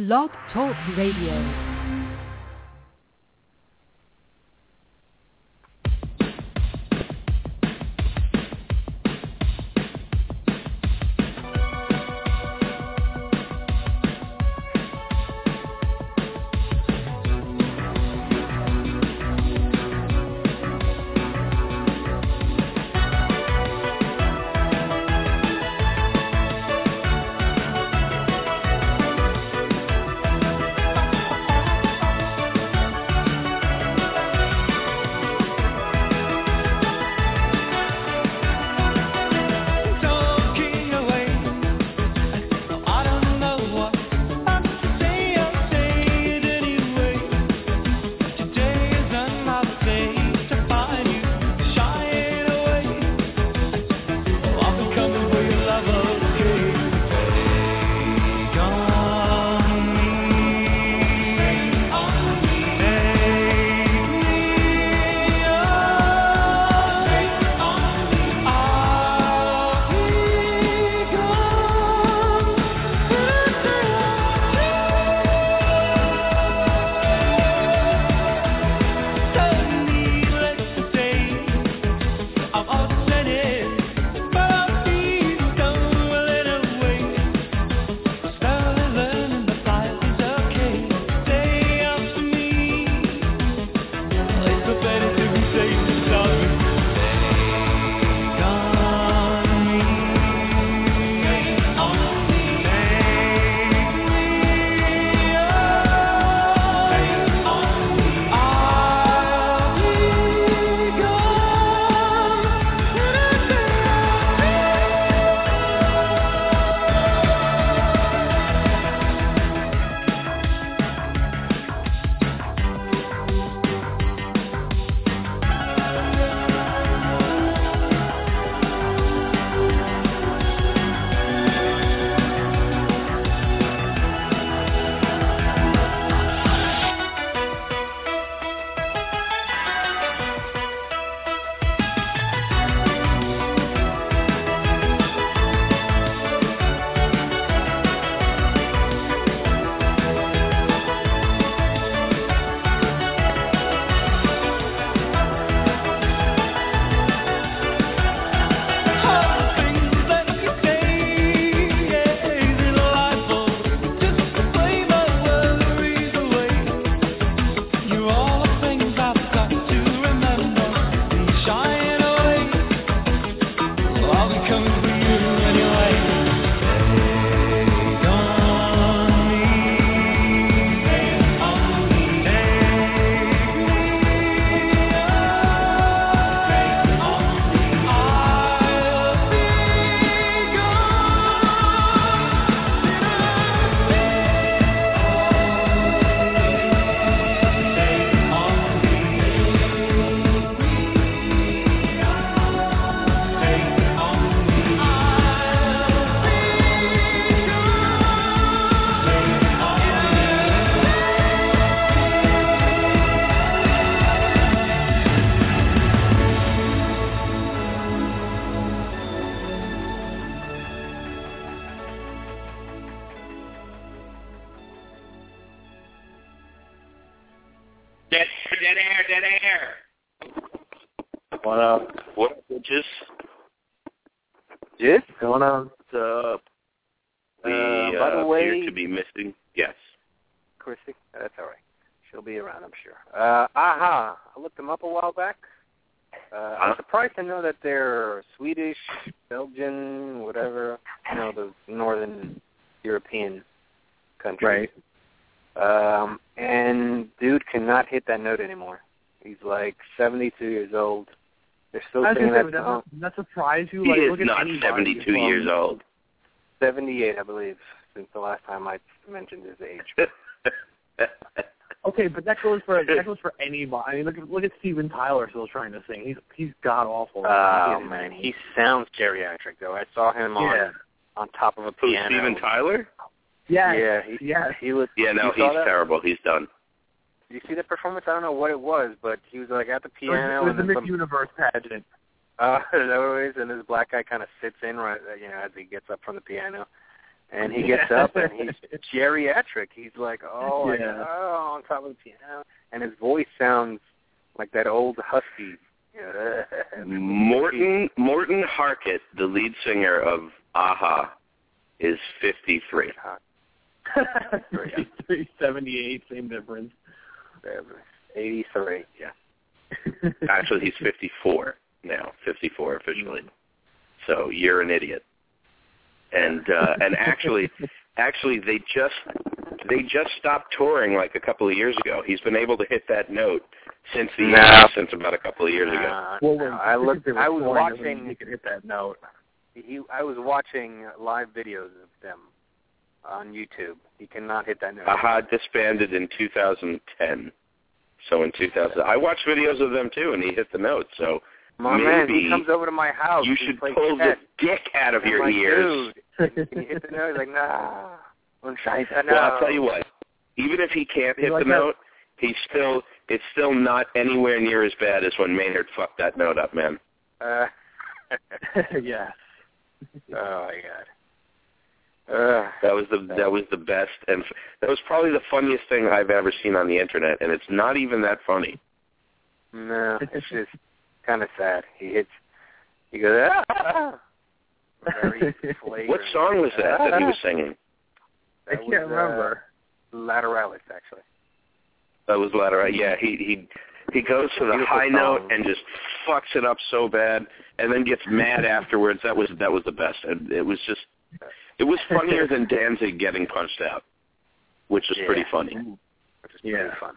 Blog Talk Radio. Jis? Going on? What's up? We by the way, appear to be missing. Yes. Chrissy? That's all right. She'll be around, I'm sure. I looked them up a while back. I'm surprised to know that they're Swedish, Belgian, whatever, the northern European countries. Right. And dude cannot hit that note anymore. He's like 72 years old. They're still singing that song. Does that surprise you? He is not 72 years old. 78, I believe, since the last time I mentioned his age. Okay, but that goes for anybody. I mean, look at Steven Tyler still trying to sing. He's god awful. Oh man, he sounds geriatric though. I saw him on top of a piano. Steven Tyler? Yeah. He was. Yeah, no, he's terrible. He's done. Did you see the performance? I don't know what it was, but he was like at the piano. It was the Miss Universe pageant. Is that what it is? And this black guy kind of sits in right, as he gets up from the piano. And he gets up and he's geriatric. He's like, on top of the piano. And his voice sounds like that old husky. Morton Harkett, the lead singer of A-ha, is 53. 78, same difference. 83, yeah. Actually, he's 54 now, 54 officially. So you're an idiot. And actually, they just stopped touring like a couple of years ago. He's been able to hit that note since about a couple of years ago. I was watching. He could hit that note. I was watching live videos of them on YouTube. He cannot hit that note. A-ha disbanded in 2010. So in 2000, I watched videos of them too, and he hit the note. So man, he comes over to my house. You should pull the dick out of your ears. Dude, he hit the note. He's like, nah. Well, I'll tell you what. Even if he can't hit the note, it's still not anywhere near as bad as when Maynard fucked that note up, man. Yeah. Oh my God. That was the best, and that was probably the funniest thing I've ever seen on the internet, and it's not even that funny. No, it's just kind of sad. He goes, very flagrant. What song was that he was singing? I can't remember. Lateralis, actually. That was Lateralis. Yeah, he goes to the high note and just fucks it up so bad, and then gets mad afterwards. That was the best. It was funnier than Danzig getting punched out, which was pretty funny. Which is pretty fun.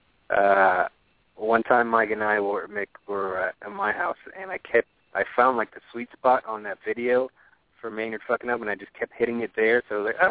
One time, Mike and I were at my house, and I found like the sweet spot on that video for Maynard fucking up, and I just kept hitting it there. So I was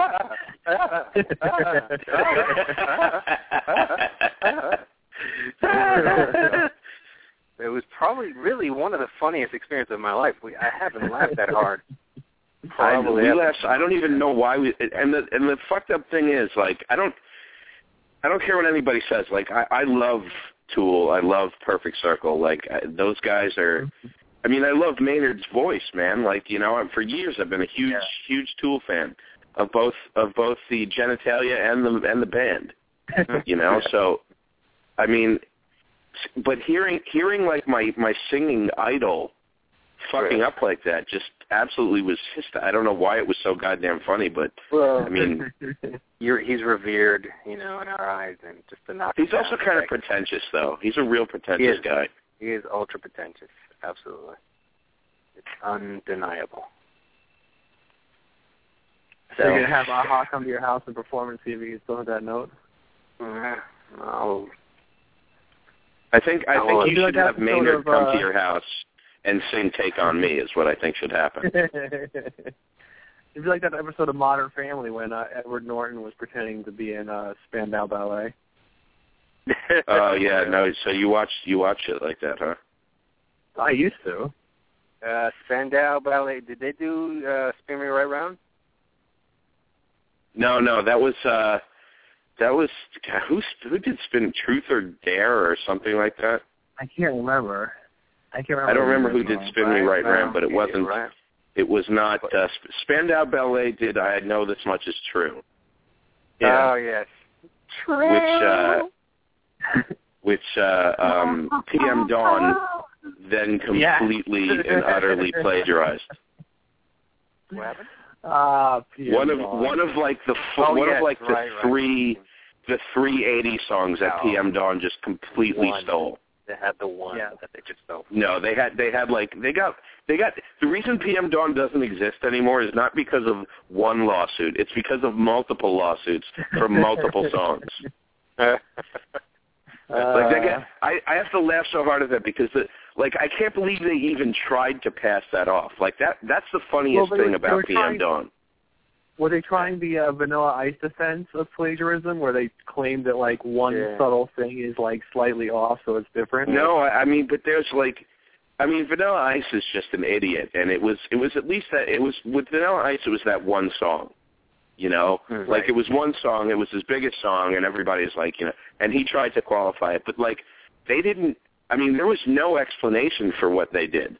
like, it was probably really one of the funniest experiences of my life. I haven't laughed that hard. I don't even know why and the fucked up thing is, like, I don't care what anybody says. Like, I love Tool. I love Perfect Circle. Like, those guys are. I mean, I love Maynard's voice, man. Like, you know, for years I've been a huge Tool fan of both the genitalia and the band. You know, so I mean, but hearing like my singing idol fucking up like that just absolutely was I don't know why it was so goddamn funny, but I mean, he's revered, you know, in our eyes, and just to knock. He's also kind of pretentious, though. He's a real pretentious guy. He is ultra pretentious, absolutely. It's undeniable. So you're gonna have A-ha come to your house and perform and see if you can still hit that note? No. I think you should have Maynard come to your house and sing "Take on Me" is what I think should happen. It'd be like that episode of Modern Family when Edward Norton was pretending to be in Spandau Ballet. Oh yeah, no. So you watch it like that, huh? I used to. Spandau Ballet. Did they do "Spin Me Right Round"? No, that was who did Spin Truth or Dare or something like that. I can't remember. I don't remember who did Spin Me Right Round, but it wasn't. It was not Spandau Ballet. Did I Know This Much Is True? Yeah. Oh yes. True. Which PM Dawn then completely and utterly plagiarized. What happened? One of the three 80 songs that PM Dawn just completely stole. They had the one that they just stole. No, they got the reason PM Dawn doesn't exist anymore is not because of one lawsuit. It's because of multiple lawsuits for multiple songs. I have to laugh so hard at that because I can't believe they even tried to pass that off. Like that's the funniest thing about PM Dawn. Were they trying the Vanilla Ice defense of plagiarism, where they claimed that one subtle thing is slightly off, so it's different? No, I mean, but there's Vanilla Ice is just an idiot, and it was at least that it was with Vanilla Ice. It was that one song, you know, right. It was one song. It was his biggest song, and everybody's and he tried to qualify it, but they didn't. I mean, there was no explanation for what they did.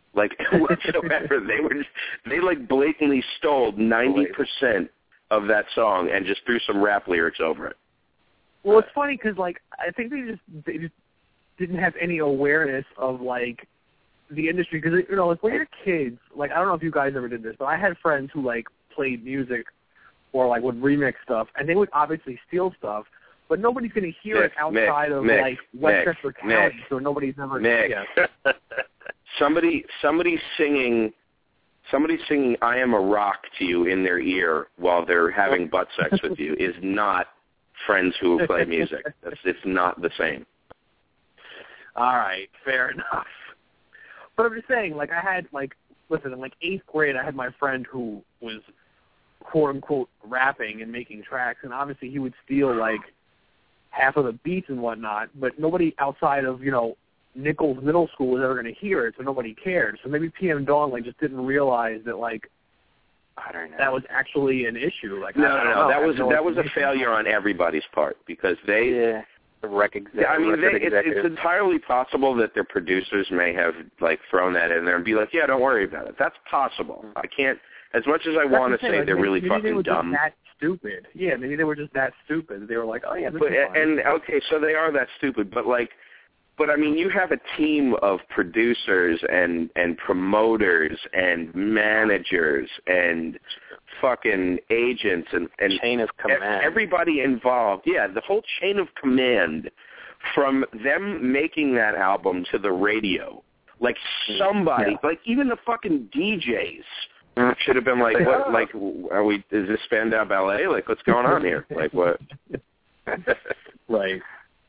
like whatsoever. They like blatantly stole 90% of that song and just threw some rap lyrics over it. Well, it's funny because like I think they just didn't have any awareness of like the industry because like when you're kids, like I don't know if you guys ever did this, but I had friends who like played music or like would remix stuff, and they would obviously steal stuff. But nobody's going to hear it outside of like Westchester County, so nobody's ever. Yeah. Somebody singing "I Am a Rock" to you in their ear while they're having butt sex with you is not friends who play music. It's not the same. All right, fair enough. But I'm just saying, like I had listen, in like 8th grade, I had my friend who was quote unquote rapping and making tracks, and obviously he would steal like half of the beats and whatnot, but nobody outside of, Nichols Middle School was ever going to hear it, so nobody cared. So maybe PM Dawn like just didn't realize that like I don't know. That was actually an issue. Like no, that was a failure on everybody's part because they the rec executive. I mean, it's entirely possible that their producers may have like thrown that in there and be like, yeah, don't worry about it. That's possible. I can't. As much as I want to say they're really fucking they were dumb. Just that stupid. Yeah, maybe they were just that stupid. They were like, oh yeah, this but, is fine. And okay, so they are that stupid, but I mean, you have a team of producers and promoters and managers and fucking agents and chain of command. Everybody involved. Yeah, the whole chain of command from them making that album to the radio. Like somebody, like even the fucking DJs should have been like, what? Like, are we? Is this Spandau Ballet? Like, what's going on here? Like, what? Right.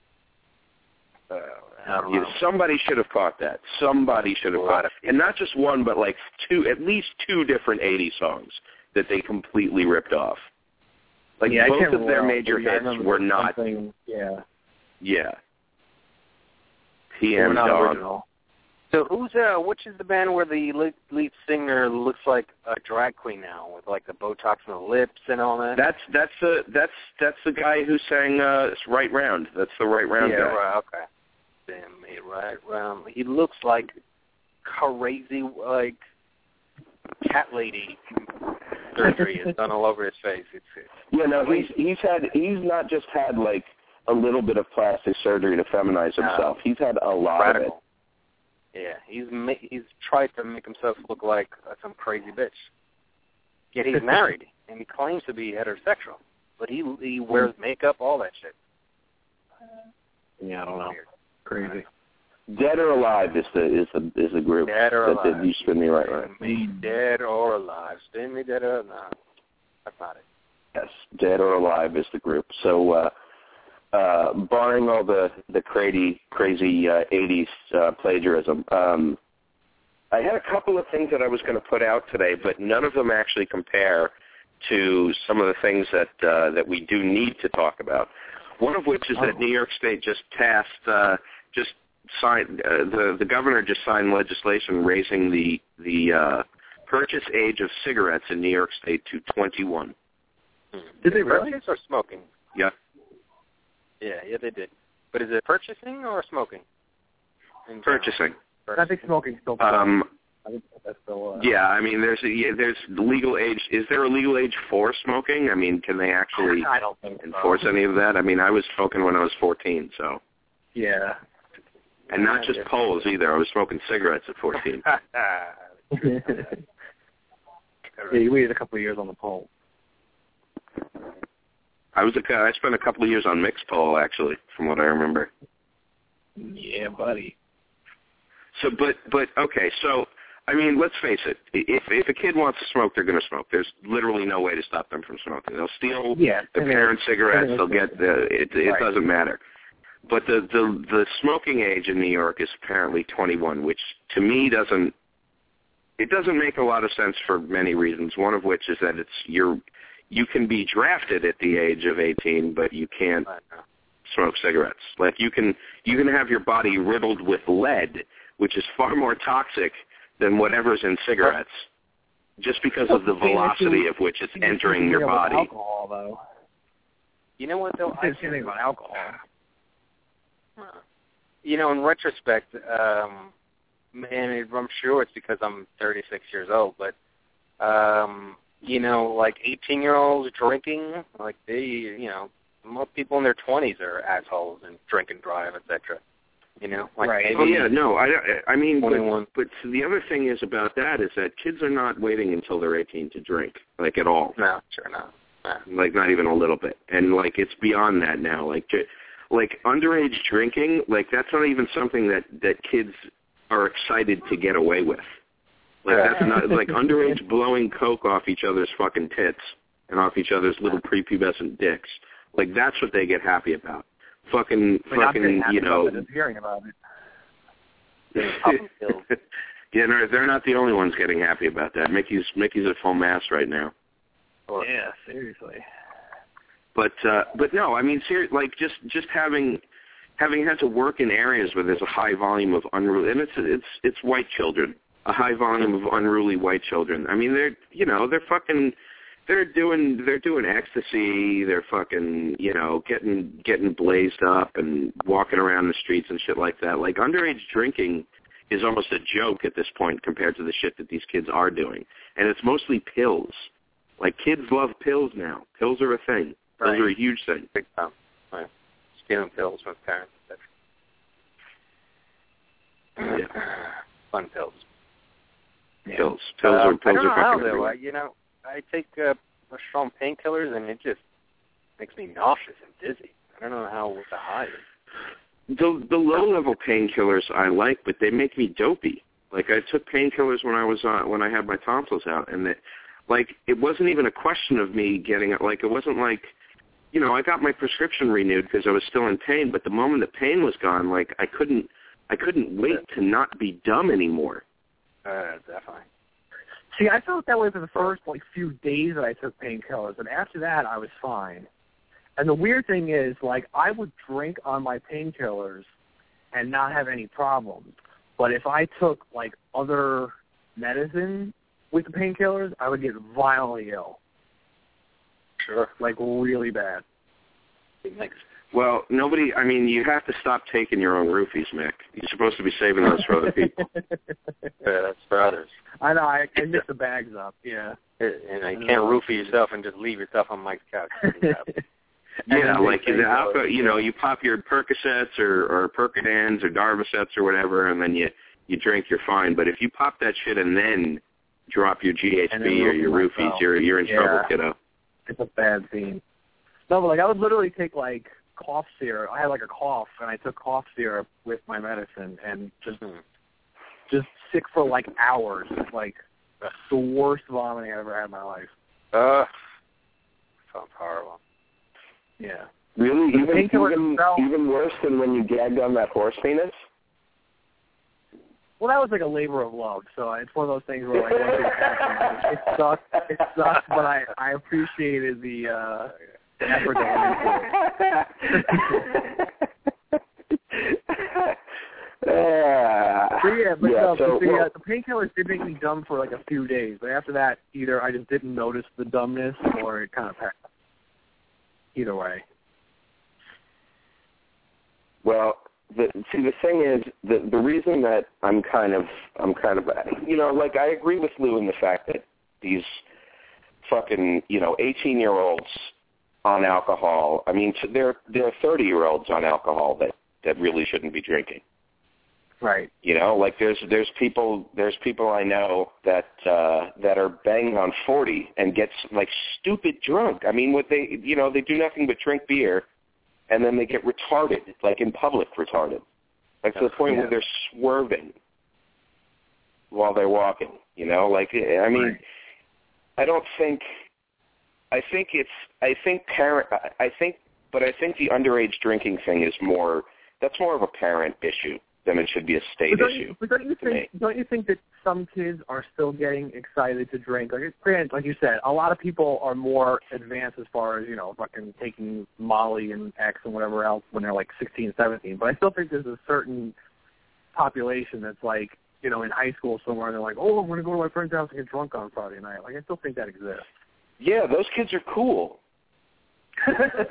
Somebody should have caught that. Somebody should have caught it, and not just one, but like at least two different '80s songs that they completely ripped off. Like both of their major hits were not. Yeah. Yeah. PM Dawn. So which is the band where the lead singer looks like a drag queen now with like the Botox on the lips and all that? That's the guy who sang Right Round. That's the Right Round guy. Yeah, right, okay. Damn, Right Round. He looks like crazy, like cat lady surgery is done all over his face. Yeah, no, he's not just had like a little bit of plastic surgery to feminize himself. He's had a lot of it. Yeah, he's tried to make himself look like some crazy bitch. Yet he's married, and he claims to be heterosexual. But he wears makeup, all that shit. Yeah, I don't know. Weird. Crazy. Dead or Alive is the group Dead or that did You Spin Me Right Round. Me dead or alive. Spin me dead or alive. That's not it. Yes, Dead or Alive is the group. So, barring all the crazy 80s plagiarism, I had a couple of things that I was going to put out today, but none of them actually compare to some of the things that we do need to talk about. One of which is that New York State just signed the governor just signed legislation raising the purchase age of cigarettes in New York State to 21. Did they really? Purchase or smoking? Yeah. Yeah, they did. But is it purchasing or smoking? Purchasing. I think smoking still. I think that's still. Yeah, I mean, there's legal age. Is there a legal age for smoking? I mean, can they actually enforce any of that? I mean, I was smoking when I was 14, so. Yeah. And not just Poles either. I was smoking cigarettes at 14. Yeah, you waited a couple of years on the pole. I spent a couple of years on mixed pole, actually, from what I remember. Yeah, buddy. So, but okay, so, I mean, let's face it. If a kid wants to smoke, they're going to smoke. There's literally no way to stop them from smoking. They'll steal their parents' cigarettes. They'll get it doesn't matter. But the smoking age in New York is apparently 21, which to me doesn't make a lot of sense for many reasons. One of which is that you can be drafted at the age of 18, but you can't smoke cigarettes. Like you can have your body riddled with lead, which is far more toxic than whatever's in cigarettes, just because of the velocity of which it's entering your body. Alcohol, though. You know what, though? I think about alcohol. You know, in retrospect, and I'm sure it's because I'm 36 years old, but, like 18-year-olds drinking, like most people in their 20s are assholes and drink and drive, etc. Right. Oh, yeah, no, I mean, but the other thing is about that is that kids are not waiting until they're 18 to drink, like, at all. No, sure not. Like, not even a little bit. And, like, it's beyond that now. Like underage drinking, like, that's not even something that kids are excited to get away with. Like, that's not, like, underage blowing coke off each other's fucking tits and off each other's little prepubescent dicks. Like, that's what they get happy about. Fucking, just hearing about it. Yeah, no, they're not the only ones getting happy about that. Mickey's at full mass right now. Yeah, seriously. But no, I mean, like just having had to work in areas where there's a high volume of unruly, and it's white children, a high volume of unruly white children. I mean, they're doing ecstasy. They're fucking, getting blazed up and walking around the streets and shit like that. Like, underage drinking is almost a joke at this point compared to the shit that these kids are doing. And it's mostly pills. Like, kids love pills now. Pills are a thing. Pills are a huge thing. Big time. Right. Stealing pills from parents. Yeah. Fun pills. Pills. Pills are fucking everywhere. I take strong painkillers, and it just makes me nauseous and dizzy. I don't know what the high is. The low-level painkillers I like, but they make me dopey. Like, I took painkillers when I had my tonsils out, and it wasn't even a question of me getting it. Like, it wasn't like, I got my prescription renewed because I was still in pain, but the moment the pain was gone, like, I couldn't wait to not be dumb anymore. Definitely. See, I felt that way for the first, few days that I took painkillers, and after that, I was fine. And the weird thing is, I would drink on my painkillers and not have any problems. But if I took, other medicine with the painkillers, I would get violently ill. Sure. Really bad. Well, you have to stop taking your own roofies, Mick. You're supposed to be saving those for other people. Yeah, that's for others. I know, I mix the bags up, yeah. And you can't roofie yourself and just leave yourself on Mike's couch. Yeah, you pop your Percocets or Percodans or Darvocets or whatever, and then you drink, you're fine. But if you pop that shit and then drop your GHB or your roofies, you're in trouble, kiddo. It's a bad scene. No, but I would literally take cough syrup. I had a cough, and I took cough syrup with my medicine, and just sick for hours. The worst vomiting I ever had in my life. Sounds horrible. Yeah. Really? Even worse than when you gagged on that horse penis? Well, that was a labor of love, so it's one of those things where once it happened, it sucked, but I appreciated the effort that went into it. The painkillers did make me dumb for a few days, but after that, either I just didn't notice the dumbness or it kind of passed. Either way. Well, the thing is, the reason that I'm kind of, I agree with Lou in the fact that these fucking, 18-year-olds on alcohol, there are 30-year-olds on alcohol that really shouldn't be drinking. Right. There's people I know that are banging on 40 and get stupid drunk. What they do nothing but drink beer, and then they get retarded, in public retarded, to the point where they're swerving while they're walking. Right. I don't think. I think the underage drinking thing is more. That's more of a parent issue than it should be a state issue. But don't you think that some kids are still getting excited to drink? Granted, like you said, a lot of people are more advanced as far as, fucking taking Molly and X and whatever else when they're 16, 17. But I still think there's a certain population that's in high school somewhere, and they're I'm going to go to my friend's house and get drunk on Friday night. I still think that exists. Yeah, those kids are cool.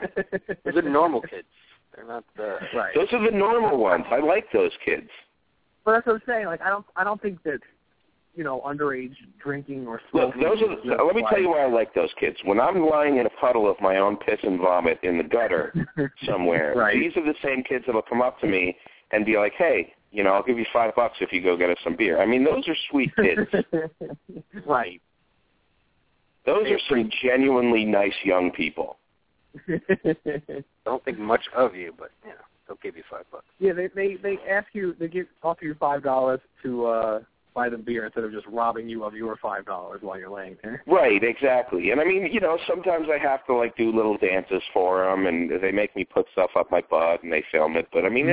Those are normal kids. They're not right. Those are the normal ones. I like those kids. But that's what I'm saying. Like, I don't think that, underage drinking or smoking. Look, let me tell you why I like those kids. When I'm lying in a puddle of my own piss and vomit in the gutter somewhere, right. These are the same kids that'll come up to me and be like, hey, I'll give you $5 if you go get us some beer. I mean, those are sweet kids. Right. Those are some genuinely nice young people. Don't think much of you, but they'll give you $5. Yeah, they ask you, offer you $5 to buy them beer instead of just robbing you of your $5 while you're laying there. Right, exactly. And I mean, sometimes I have to like do little dances for them, and they make me put stuff up my butt and they film it. But I mean,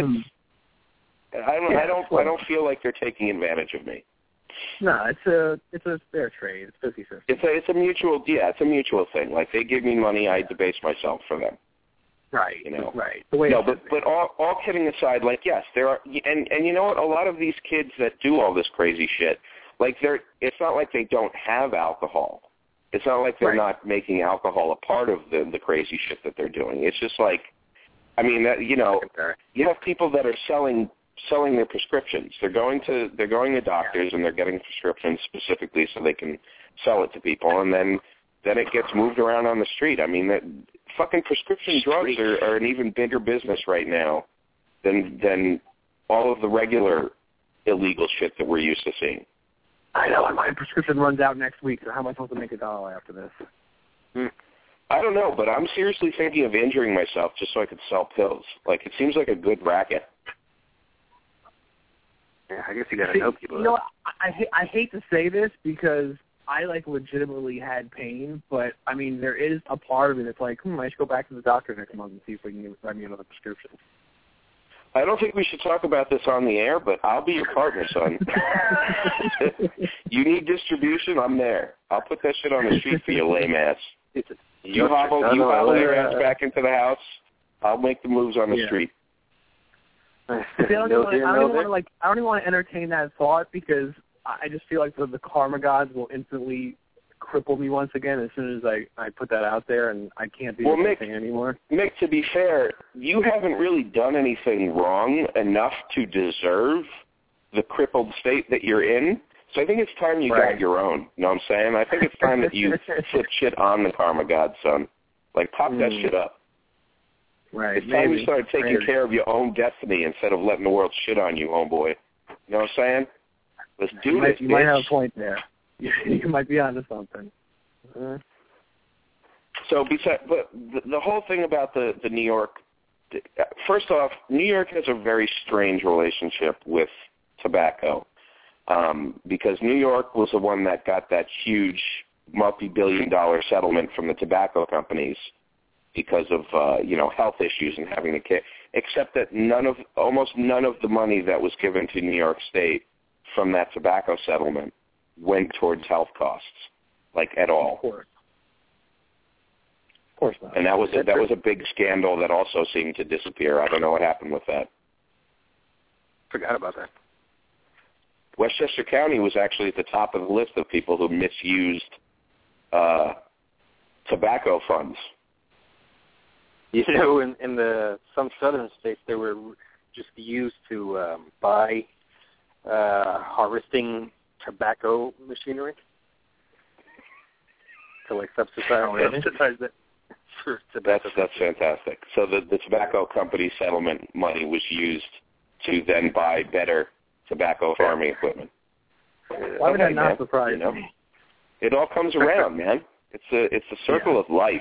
I don't feel like they're taking advantage of me. No, it's a fair trade. It's 50-50. It's a mutual thing. Like they give me money, I debase myself for them. Right. Right. But all kidding aside, like yes, there are, and you know what? A lot of these kids that do all this crazy shit, like it's not like they don't have alcohol. It's not like they're not making alcohol a part of the crazy shit that they're doing. It's just like, I mean, you have people that are selling their prescriptions. They're going to doctors and they're getting prescriptions specifically so they can sell it to people, and then it gets moved around on the street. I mean, that fucking prescription drugs are an even bigger business right now than all of the regular illegal shit that we're used to seeing. I know, and my prescription runs out next week, so how am I supposed to make $1 after this? I don't know, but I'm seriously thinking of injuring myself just so I could sell pills. Like, it seems like a good racket. Yeah, I guess you got to know people. You know what? I hate to say this because I legitimately had pain, but I mean there is a part of me that's like, I should go back to the doctor next month and see if we can write me another prescription. I don't think we should talk about this on the air, but I'll be your partner, son. You need distribution, I'm there. I'll put that shit on the street for you, lame ass. You hobble your ass back into the house. I'll make the moves on the street. I don't even want to entertain that thought because I just feel like the karma gods will instantly cripple me once again as soon as I put that out there, and I can't do anything anymore. Mick, to be fair, you haven't really done anything wrong enough to deserve the crippled state that you're in. So I think it's time you got your own. You know what I'm saying? I think it's time that you flip shit on the karma gods, son. Like, pop that shit up. Right. It's time you started taking care of your own destiny instead of letting the world shit on you, homeboy. You know what I'm saying? Let's do this, You might have a point there. You might be onto something. So, but the whole thing about the New York, first off, New York has a very strange relationship with tobacco because New York was the one that got that huge multi-billion-dollar settlement from the tobacco companies because of health issues and having to care. Except that almost none of the money that was given to New York State from that tobacco settlement went towards health costs, like at all. Of course not. And that was a big scandal that also seemed to disappear. I don't know what happened with that. Forgot about that. Westchester County was actually at the top of the list of people who misused tobacco funds. In some southern states, they were just used to buy harvesting tobacco machinery to subsidize it for tobacco. That's fantastic. So the tobacco company settlement money was used to then buy better tobacco farming equipment. Why would that not surprise me? It all comes around, man. It's a circle of life.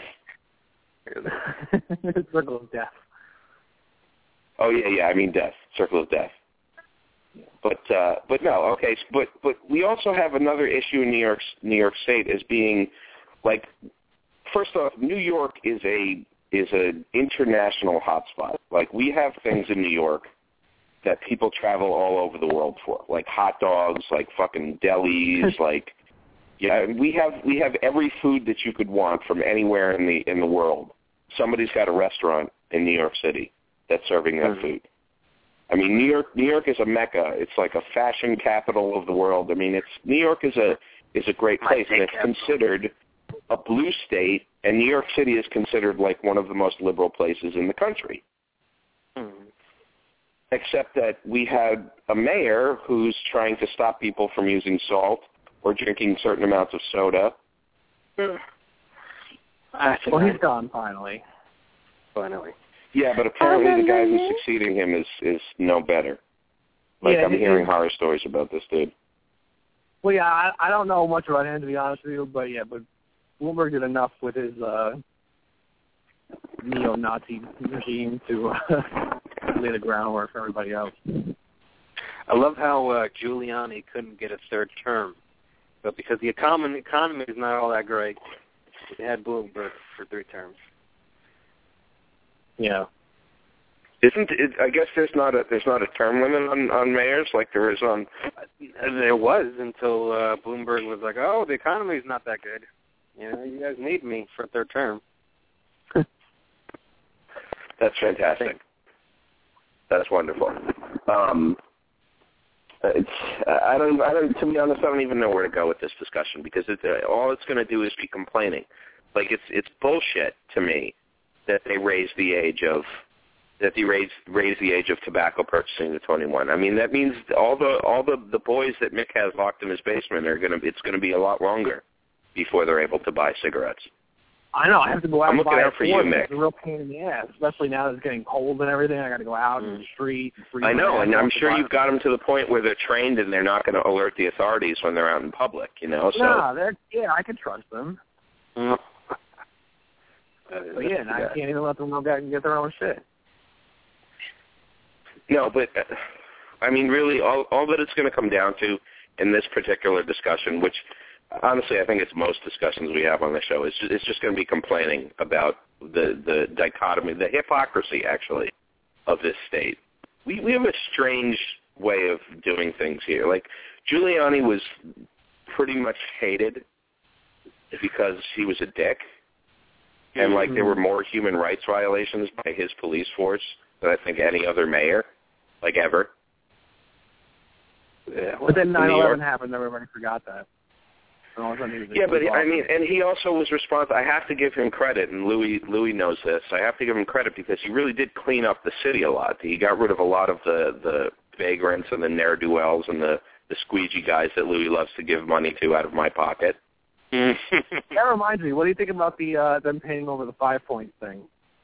Circle of death. Oh yeah. I mean death. Circle of death. But no, okay. But we also have another issue in New York State as being like, first off, New York is an international hotspot. Like, we have things in New York that people travel all over the world for, like hot dogs, like fucking delis, like we have every food that you could want from anywhere in the world. Somebody's got a restaurant in New York City that's serving that food. I mean, New York is a mecca. It's like a fashion capital of the world. I mean, New York is a great place, and it's considered a blue state, and New York City is considered like one of the most liberal places in the country. except that we had a mayor who's trying to stop people from using salt or drinking certain amounts of soda. Well, he's gone finally. Finally. Yeah, but apparently the guy who's succeeding him is no better. Like, I'm hearing horror stories about this dude. Well, yeah, I don't know much about him, to be honest with you, but Bloomberg did enough with his neo-Nazi regime to lay the groundwork for everybody else. I love how Giuliani couldn't get a third term, but because the economy is not all that great, they had Bloomberg for 3 terms. Yeah. Isn't it? I guess there's not a term limit on mayors like there is on. There was until Bloomberg was like, "Oh, the economy's not that good. You know, you guys need me for a 3rd term." That's fantastic. That's wonderful. I don't. To be honest, I don't even know where to go with this discussion because all it's going to do is be complaining. Like it's bullshit to me that they raise the age of tobacco purchasing to 21. I mean, that means all the boys that Mick has locked in his basement it's going to be a lot longer before they're able to buy cigarettes. I know. I have to go out and buy I'm looking out for you, Mick. It's a real pain in the ass, especially now that it's getting cold and everything. I got to go out in the street. I know, and I'm sure you've got them to the point where they're trained and they're not going to alert the authorities when they're out in public. You know, so I can trust them. But I can't even let them go back and get their own shit. No, but I mean, really, all that it's going to come down to in this particular discussion, which honestly I think it's most discussions we have on the show, it's just going to be complaining about the dichotomy, the hypocrisy, actually, of this state. We have a strange way of doing things here. Like, Giuliani was pretty much hated because he was a dick, and like there were more human rights violations by his police force than I think any other mayor, like ever. Yeah, but then 9/11 happened, everybody forgot that. Yeah, but I mean, and he also was responsible. I have to give him credit, and Louis knows this. I have to give him credit because he really did clean up the city a lot. He got rid of a lot of the vagrants and the ne'er-do-wells and the squeegee guys that Louis loves to give money to out of my pocket. That reminds me. What do you think about them painting over the 5 Points thing?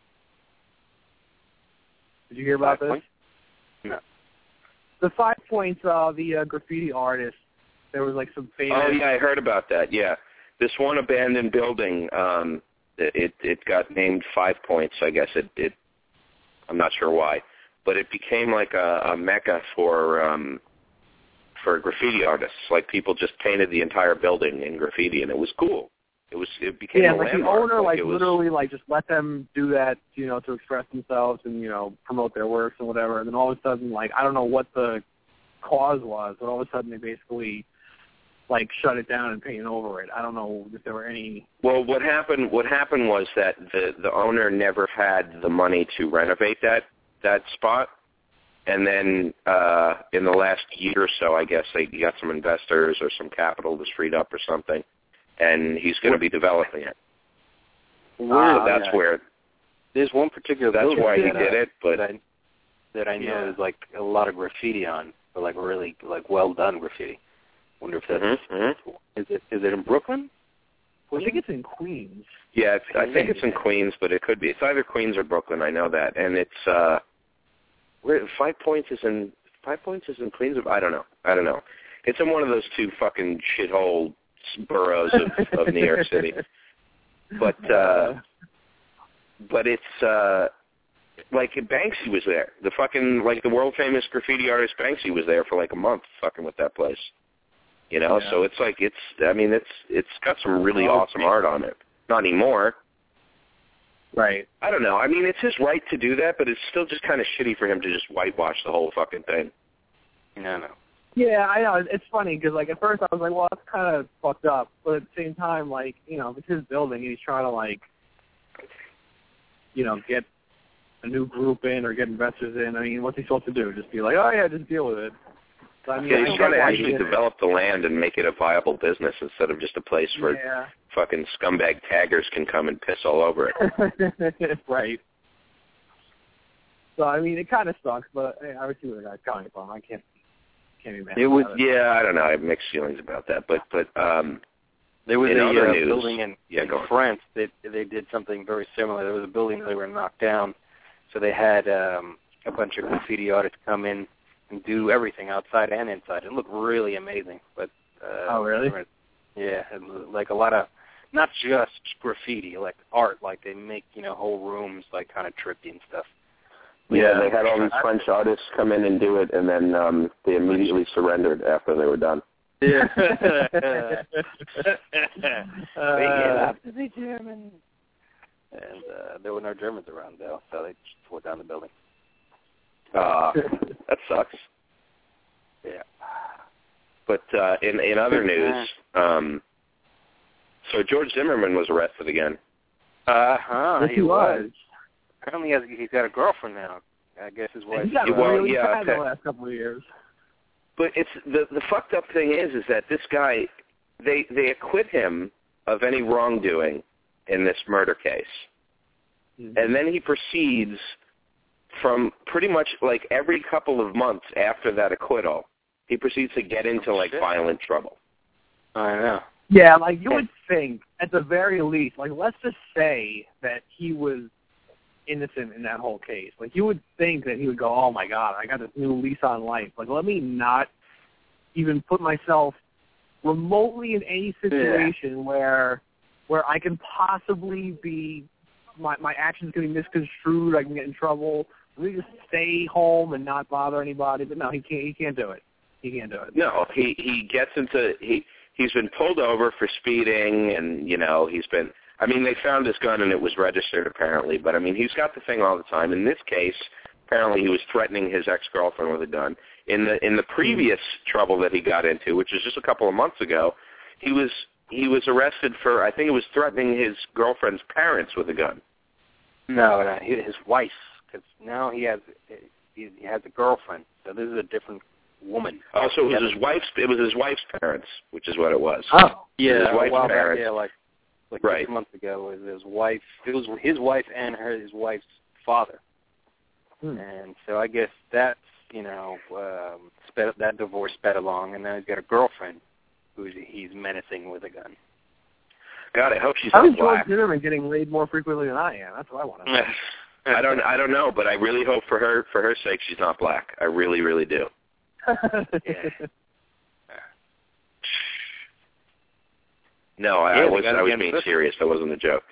Did you hear about this? No. The 5 Points, the graffiti artist, there was like some famous... Oh, yeah, I heard about that, yeah. This one abandoned building, it got named 5 Points, I guess. I'm not sure why. But it became like a mecca for graffiti artists. Like, people just painted the entire building in graffiti, and it was cool. It became a landmark. The owner literally just let them do that, to express themselves and promote their works and whatever. And then all of a sudden, I don't know what the cause was, but all of a sudden they basically shut it down and painted over it. I don't know if there were any. Well, what happened was that the owner never had the money to renovate that spot. And then in the last year or so, I guess they got some investors or some capital was freed up or something. And he's going to be developing it. That's where. There's one particular. That's why he did it, but that I know there's a lot of graffiti on, but really well done graffiti. Wonder if that's is it in Brooklyn? Well, I think it's in Queens. Yeah, I think it's in Queens, but it could be. It's either Queens or Brooklyn. I know that, and it's 5 Points is in Queens. I don't know. It's in one of those two fucking shithole boroughs of New York City. But it's Banksy was there. The fucking the world famous graffiti artist Banksy was there for a month fucking with that place. So it's got some really awesome art on it. Not anymore. Right. I don't know. I mean, it's his right to do that, but it's still just kind of shitty for him to just whitewash the whole fucking thing. No. Yeah, I know. It's funny because, at first I was like, well, that's kind of fucked up. But at the same time, if it's his building and he's trying to, get a new group in or get investors in, I mean, what's he supposed to do? Just be like, oh, yeah, just deal with it. So, he's trying to actually develop the land and make it a viable business instead of just a place where fucking scumbag taggers can come and piss all over it. Right. So I mean, it kind of sucks, but hey, I see where the guy's coming from. I can't be mad. It was, yeah, I don't know. I have mixed feelings about that, but there was in a other news, building in France that they did something very similar. There was a building that they were knocked down, so they had a bunch of graffiti artists come in and do everything outside and inside. It looked really amazing. But oh, really? Yeah, it was like a lot of not just graffiti, like art, like they make whole rooms like kind of trippy and stuff. Yeah, they had all these French artists come in and do it, and then they immediately surrendered after they were done. Yeah. They get up to the Germans. And there were no Germans around, though, so they just tore down the building. That sucks. Yeah. But in other news, so George Zimmerman was arrested again. Yes, he was. Apparently he's got a girlfriend now. I guess his wife. He's got really bad the last couple of years. But it's the fucked up thing is that this guy, they acquit him of any wrongdoing in this murder case, and then he proceeds from pretty much like every couple of months after that acquittal, he proceeds to get into like violent trouble. I know. Yeah, like you would think at the very least, like let's just say that he was innocent in that whole case. Like you would think that he would go, oh my God, I got this new lease on life. Like let me not even put myself remotely in any situation where I can possibly be my actions can be misconstrued. I can get in trouble. Let me just stay home and not bother anybody. But no, he can't do it. He can't do it. No, he gets into he's been pulled over for speeding, and he's been. I mean, they found his gun and it was registered apparently, but I mean, he's got the thing all the time. In this case, apparently he was threatening his ex-girlfriend with a gun. In the previous trouble that he got into, which was just a couple of months ago, he was arrested for, I think it was threatening his girlfriend's parents with a gun. No, his wife, because now he has a girlfriend. So this is a different woman. Oh, so it was his wife's. It was his wife's parents, which is what it was. Oh, yeah, his wife's parents. Back, yeah, like right. 6 months ago, it was his wife. It was his wife and his wife's father. And so I guess that's that divorce sped along, and now he's got a girlfriend who he's menacing with a gun. God, I hope she's not black. How is George Zimmerman getting laid more frequently than I am? That's what I want to know. I don't know, but I really hope for her sake she's not black. I really, really do. No, I was being serious. That wasn't a joke.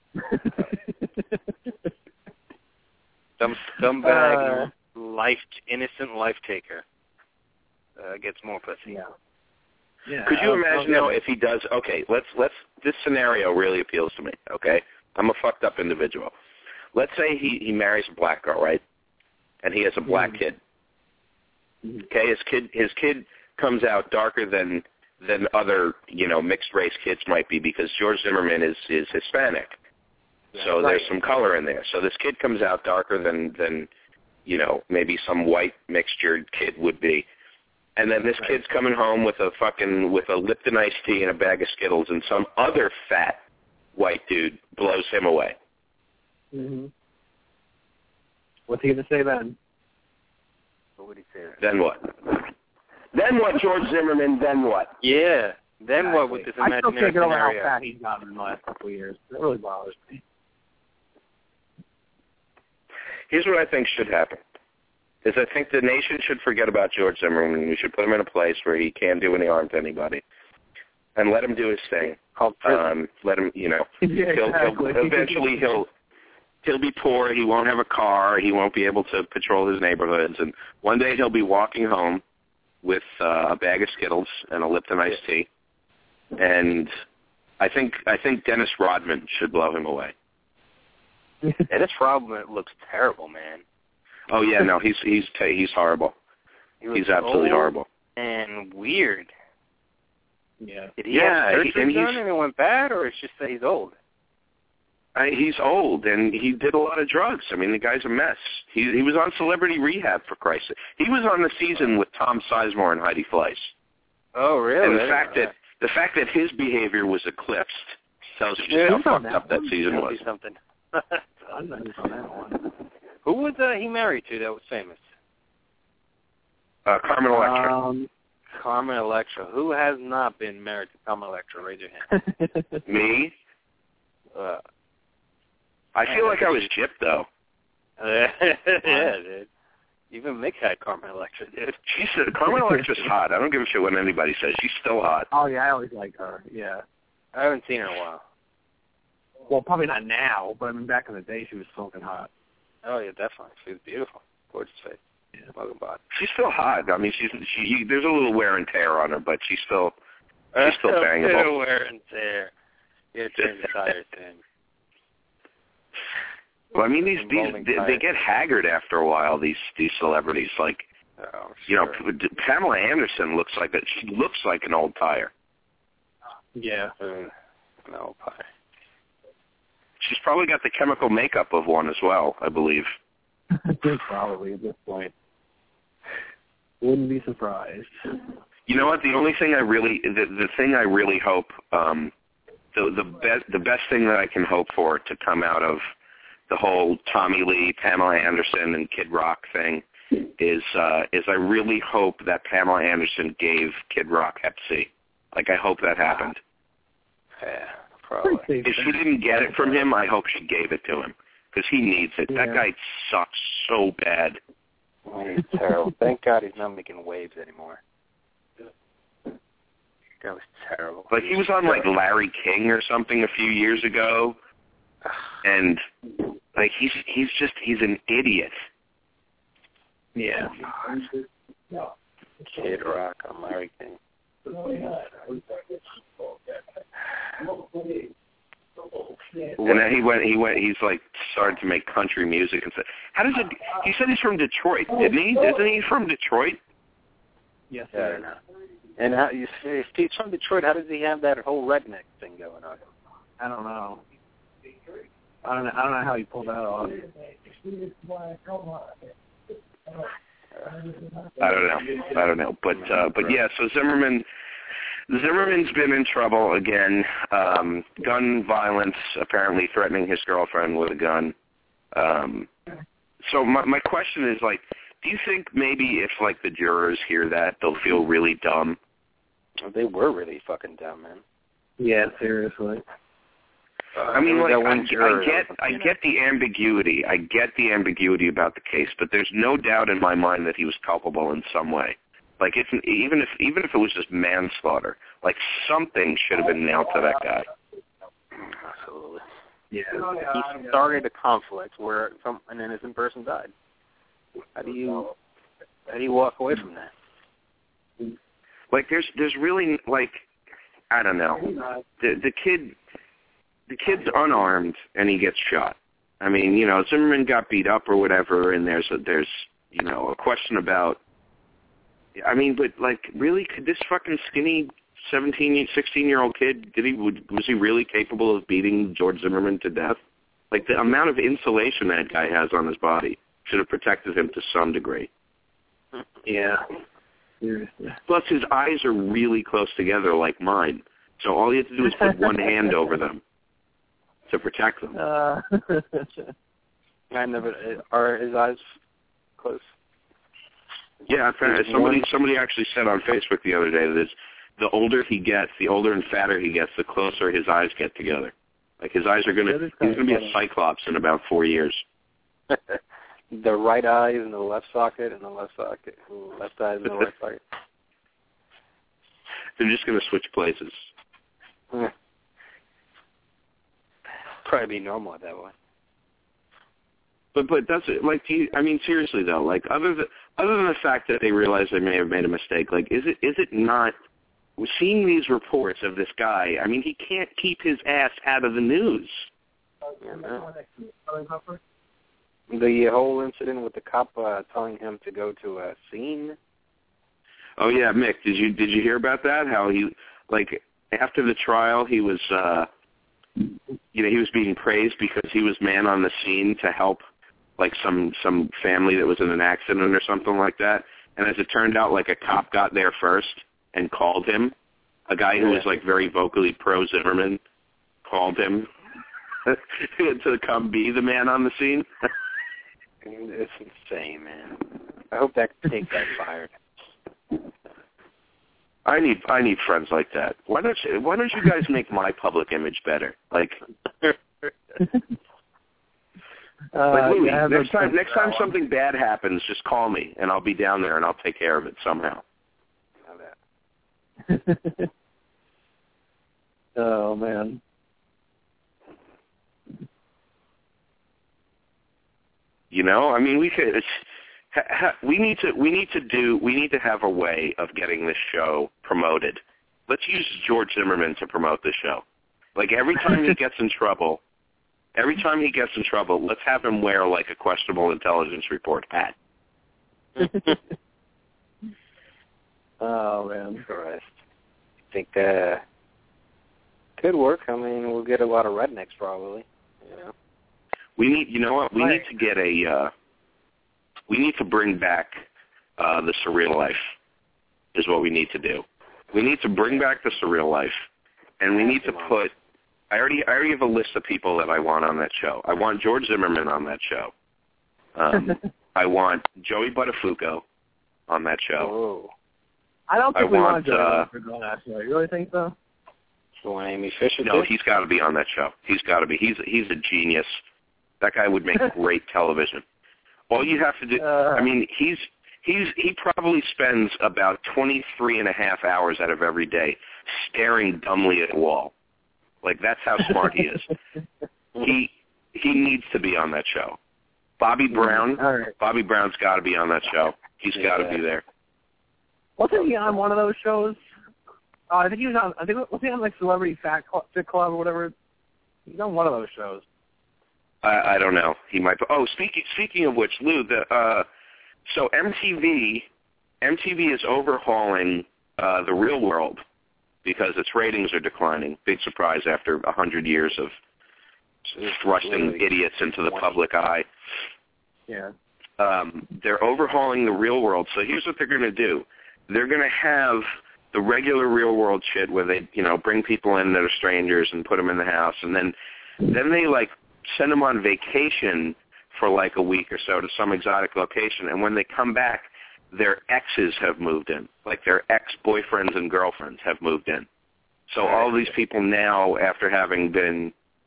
Some scumbag, innocent life taker gets more pussy. Yeah. Could you imagine though if he does? Okay, let's. This scenario really appeals to me. Okay, I'm a fucked up individual. Let's say he marries a black girl, right? And he has a black kid. Okay, his kid comes out darker than other mixed race kids might be because George Zimmerman is Hispanic. So there's some color in there. So this kid comes out darker than maybe some white mixtured kid would be. And then this kid's coming home with a Lipton iced tea and a bag of Skittles, and some other fat white dude blows him away. Mm-hmm. What's he going to say then? What would he say then? Then what? Then what, George Zimmerman? Then what? Yeah. Then what with this imaginary scenario? I still can't get over how fat he's gotten in the last couple of years. That really bothers me. Here's what I think should happen. I think the nation should forget about George Zimmerman. We should put him in a place where he can't do any harm to anybody, and let him do his thing. Let him, eventually he'll be poor. He won't have a car. He won't be able to patrol his neighborhoods, and one day he'll be walking home with a bag of Skittles and a Lipton iced tea. And I think Dennis Rodman should blow him away. Dennis Rodman looks terrible, man. Oh yeah, no, he's horrible. He's absolutely horrible and weird. Yeah. Did he have surgery done and it went bad, or it's just that he's old? He's old and he did a lot of drugs. I mean, the guy's a mess. He was on Celebrity Rehab, for Christ's sake. He was on the season with Tom Sizemore and Heidi Fleiss. Oh, really? And the fact that his behavior was eclipsed tells you just how fucked up that season was. Something. Who was he married to that was famous? Carmen Electra. Carmen Electra. Who has not been married to Carmen Electra? Raise your hand. Me? I feel like I was gypped, though. Yeah, dude. Even Mick had Carmen Electra, dude. Carmen Electra's hot. I don't give a shit what anybody says. She's still hot. Oh, yeah, I always liked her, yeah. I haven't seen her in a while. Well, probably not now, but I mean, back in the day, she was smoking hot. Oh, yeah, definitely. She was beautiful. Gorgeous face. Yeah. Smoking body. She's still hot. I mean, there's a little wear and tear on her, but she's still bangable. Wear and tear. Yeah, change the tires, thing. Well, I mean, they get haggard after a while. These celebrities, like, Pamela Anderson looks like an old tire. Yeah. An old tire. She's probably got the chemical makeup of one as well, I believe. Probably at this point. Wouldn't be surprised. You know what? The only thing the thing I really hope, the best thing that I can hope for to come out of the whole Tommy Lee, Pamela Anderson, and Kid Rock thing is I really hope that Pamela Anderson gave Kid Rock Hep C. Like, I hope that happened. Yeah, probably. If she didn't get it from him, I hope she gave it to him, because he needs it. Yeah. That guy sucks so bad. Oh, he's terrible. Thank God he's not making waves anymore. That was terrible. Like, he was on, like, Larry King or something a few years ago, and, like, he's an idiot. Yeah. Kid Rock on Larry King. And then he's like started to make country music and said, how does it, he said he's from Detroit, didn't he? Isn't he from Detroit? Yes, yeah. And if he's from Detroit, how does he have that whole redneck thing going on? I don't know. I don't know how he pulled that off. I don't know. But yeah, so Zimmerman's been in trouble again. Gun violence, apparently threatening his girlfriend with a gun. So my question is, like, do you think maybe if, like, the jurors hear that, they'll feel really dumb? They were really fucking dumb, man. Yeah, seriously. I mean, like, I get the ambiguity. I get the ambiguity about the case, but there's no doubt in my mind that he was culpable in some way. Like, even if it was just manslaughter, like, something should have been nailed to that guy. Absolutely. Yeah. He started a conflict where an innocent person died. How do you walk away from that? Like, there's really, like, I don't know. The kid's unarmed and he gets shot. I mean, you know, Zimmerman got beat up or whatever, and there's you know, a question about. I mean, but, like, really, could this fucking skinny 16-year-old kid, was he really capable of beating George Zimmerman to death? Like, the amount of insulation that guy has on his body should have protected him to some degree. Yeah. Seriously. Plus, his eyes are really close together like mine, so all you have to do is put one hand over them to protect them. Are his eyes close? Yeah, somebody actually said on Facebook the other day that the older he gets, the older and fatter he gets, the closer his eyes get together. Like, his eyes are he's gonna be a cyclops in about 4 years. The right eye is in the left socket, and the left socket, left eye is in the right socket. They're just gonna switch places. Probably be normal at that point. But that's it. Like, I mean, seriously though, like, other than the fact that they realize they may have made a mistake, like, is it not? Seeing these reports of this guy, I mean, he can't keep his ass out of the news. The whole incident with the cop telling him to go to a scene. Oh yeah, Mick, did you hear about that? How he, like, after the trial, he was, he was being praised because he was man on the scene to help, like, some family that was in an accident or something like that. And as it turned out, like, a cop got there first and called him. A guy who was, like, very vocally pro-Zimmerman called him to come be the man on the scene. It's insane, man. I hope that take got fired. I need friends like that. Why don't you guys make my public image better? Like Louis, next time something bad happens, just call me and I'll be down there and I'll take care of it somehow. Oh man. You know, I mean, we could. We need to have a way of getting this show promoted. Let's use George Zimmerman to promote this show. Like every time he gets in trouble, let's have him wear like a questionable intelligence report hat. Oh man, Christ. I think could work. I mean, we'll get a lot of rednecks probably. Yeah. We need to get we need to bring back the Surreal Life is what we need to do. We need to bring back the Surreal Life, and we need to put. I already have a list of people that I want on that show. I want George Zimmerman on that show. I want Joey Buttafuoco on that show. Oh. I don't think we want Joey Buttafuoco on that show. You really think so? You want Amy Fisher? No, he's got to be on that show. He's got to be. He's a genius. That guy would make great television. All you have to do, I mean, he probably spends about 23 and a half hours out of every day staring dumbly at a wall. Like, that's how smart he is. He needs to be on that show. Bobby Brown, Bobby Brown's got to be on that show. He's got to be there. Wasn't he on one of those shows? I think he was on. Was he on like Celebrity Fit Club or whatever? He's on one of those shows. I don't know. He might. Oh, speaking of which, Lou, so MTV is overhauling The Real World because its ratings are declining. Big surprise after 100 years of thrusting idiots into the public eye. Yeah. They're overhauling The Real World. So here's what they're going to do. They're going to have the regular Real World shit where they, bring people in that are strangers and put them in the house, and then they like send them on vacation for like a week or so to some exotic location, and when they come back, their exes have moved in. Like their ex-boyfriends and girlfriends have moved in. So all these people now, after having been,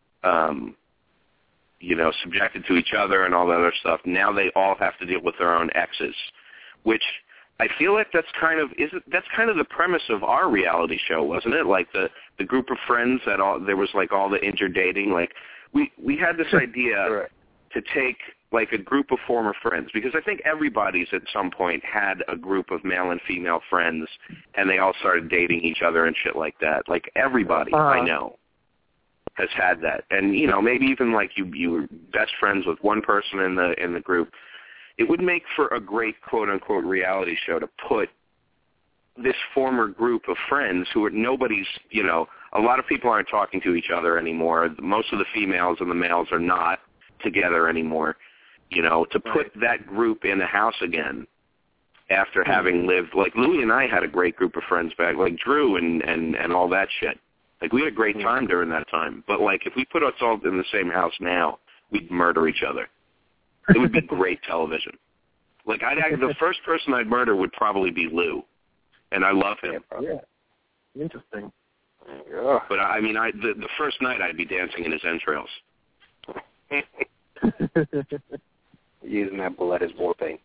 subjected to each other and all that other stuff, now they all have to deal with their own exes, which I feel like that's kind of the premise of our reality show, wasn't it? Like the group of friends there was like all the interdating. Like we had this idea to take like a group of former friends, because I think everybody's at some point had a group of male and female friends, and they all started dating each other and shit like that. Like everybody I know has had that, and maybe even like you were best friends with one person in the group. It would make for a great quote-unquote reality show to put this former group of friends who are nobody's, a lot of people aren't talking to each other anymore. Most of the females and the males are not together anymore. To put that group in a house again after having lived, like Louie and I had a great group of friends back, like Drew and all that shit. Like we had a great time during that time. But like if we put us all in the same house now, we'd murder each other. It would be great television. Like the first person I'd murder would probably be Lou, and I love him. Yeah, interesting. Yeah. But I mean, the first night I'd be dancing in his entrails. Using that bullet as war paint.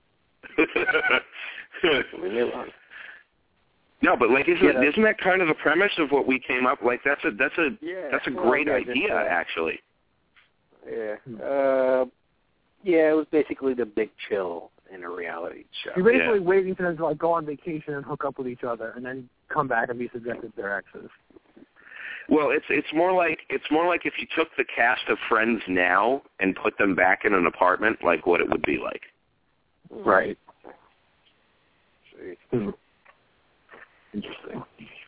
No, but like isn't that kind of the premise of what we came up? Like that's a great idea, actually. Yeah. Yeah, it was basically the Big Chill in a reality show. You're basically waiting for them to like go on vacation and hook up with each other, and then come back and be subjected to their exes. Well, it's more like if you took the cast of Friends now and put them back in an apartment, like what it would be like. Right. Interesting.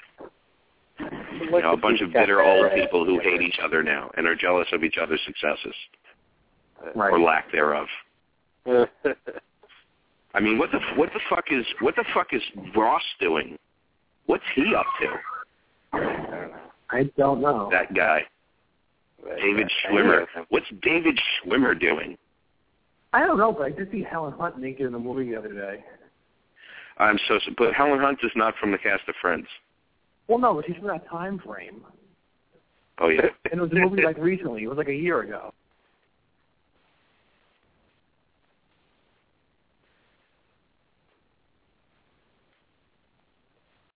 A bunch of bitter old people who hate each other now and are jealous of each other's successes. Right. Or lack thereof. I mean, what the fuck is Ross doing? What's he up to? I don't know. That guy, David Schwimmer. What's David Schwimmer doing? I I don't know, but I did see Helen Hunt naked in the movie the other day. But Helen Hunt is not from the cast of Friends. Well, no, but she's from that time frame. Oh, yeah. And it was a movie like recently. It was like a year ago.